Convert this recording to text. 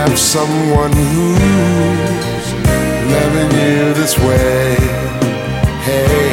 have someone who's loving you this way. Hey,